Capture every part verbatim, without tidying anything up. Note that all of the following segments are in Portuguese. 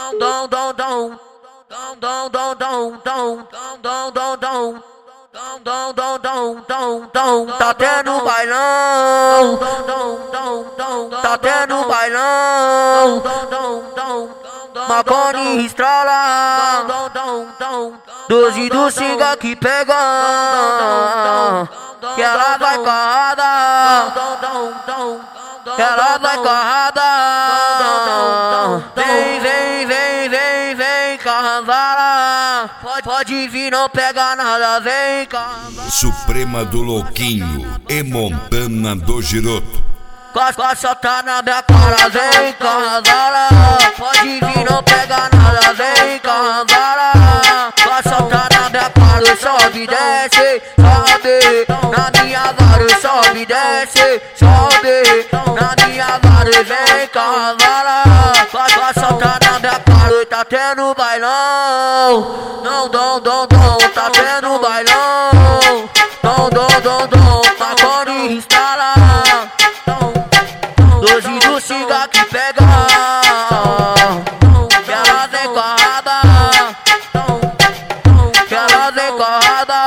dom, dom, dom, dom, dom, dom, dom, dom, dom, dom, dom. Dom, dom, dom, dom, dom, dom, tá tendo bailão. Tá tendo bailão. Macone estrala. Doze do ciga que pega. Que ela vai carrada. Que ela vai carrada. Vem, vem, vem, vem, vem, cavala. Pode, pode vir, não pega nada, vem, cavala. Suprema do Louquinho e Montana do Giroto. Costa tá na minha cara, vem, cavala. Pode vir, não pega nada, vem, cavala. Costa tá na minha cara, sobe e desce, sobe. Na minha vara, sobe e desce, sobe. Na minha vara, vem, cavala. Costa tá na minha cara, tá tendo bailão. Não, dom, dom, dom, tá tendo bailão. Dom, dom, dom, dom, Macone instala. Doze do ciga que pega. Que ela vem carrada. Que ela vem carrada.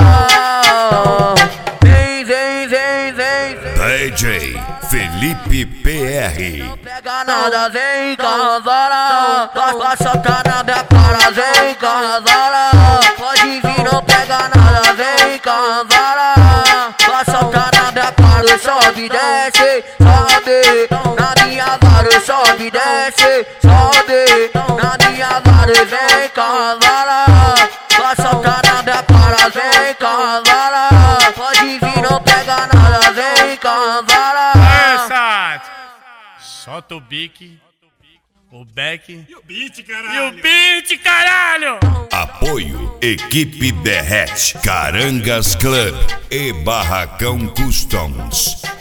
Vem, vem, vem, vem, vem. D J Felipe P R. Não pega nada, vem, cavala. Costa tá na minha cara, vem, cavala. Pode vir, não pega nada, vem, cavala. Costa tá na minha cara, sobe e desce, sobe. Na minha vara, sobe e desce, sobe. Na minha vara, vem, cavala. Costa tá na minha cara, vem, cavala. Pode vir, não pega nada, vem, cavala. Solta o bique, o back e o beat, caralho. E o beat, caralho! Apoio Equipe Derrete, Carangas Club e Barracão Customs.